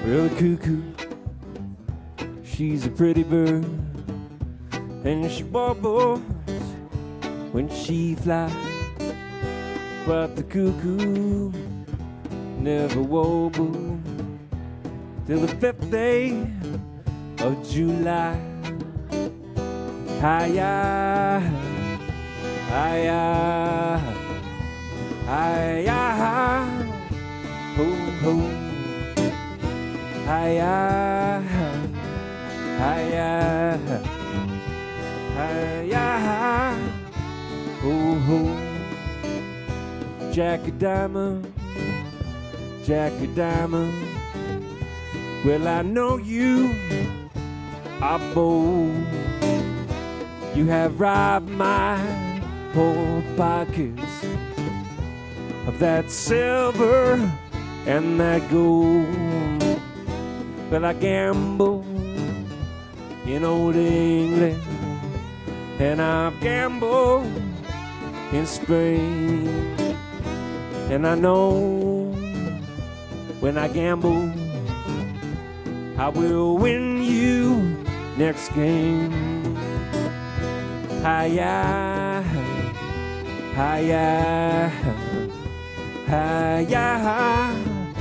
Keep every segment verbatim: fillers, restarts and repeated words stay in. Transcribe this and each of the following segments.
Well, the cuckoo, she's a pretty bird, and she warbles when she flies. But the cuckoo never warbles till the fifth day of July. Hi-ya, hi-ya, hi-ya, ho-ho. Hi-ya, hi-ya, hi-ya, ho-ho. Jack a Diamond, Jack a Diamond, well, I know you are bold. You have robbed my poor pockets of that silver and that gold. Well, I gamble in old England, and I've gambled in Spain. And I know when I gamble, I will win you next game. Hi-ya, hi-ya, hi-ya,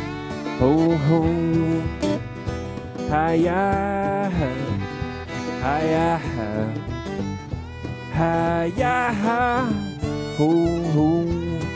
ho-ho. Hi-ya, hi-ya, hi-ya, ho-ho.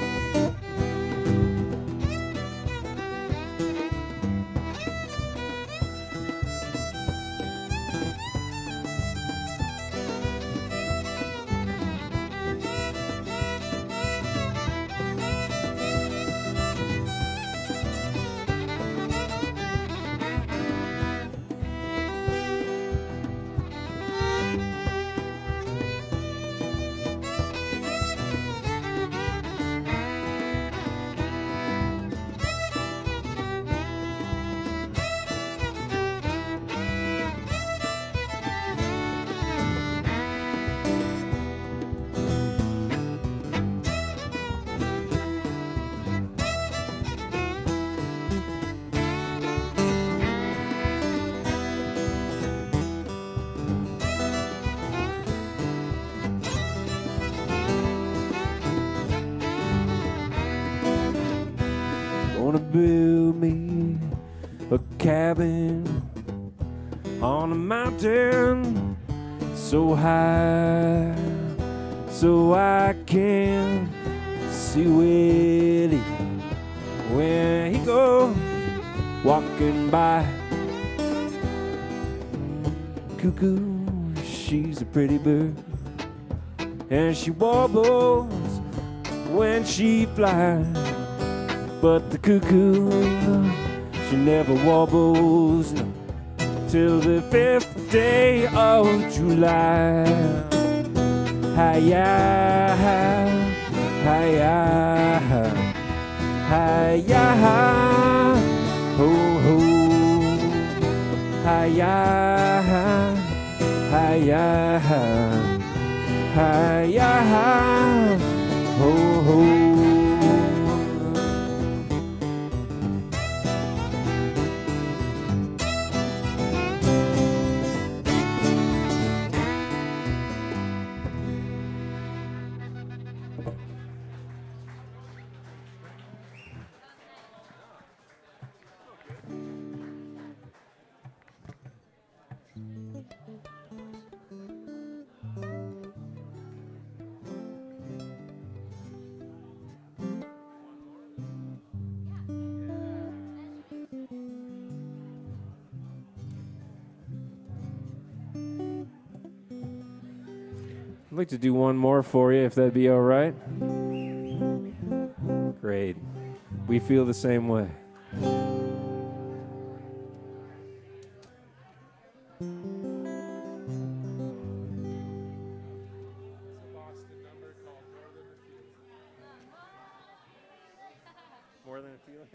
Gonna build me a cabin on a mountain so high, so I can see Willie when he goes walking by. Cuckoo, she's a pretty bird, and she warbles when she flies. But the cuckoo, she never warbles no, till the fifth day of July. Hi-ya, hi-ya, hi-ya, ho-ho. Hi-ya, hi-ya, hi-ya, ho-ho. I'd like to do one more for you, if that'd be all right. Great. We feel the same way. More than a feeling.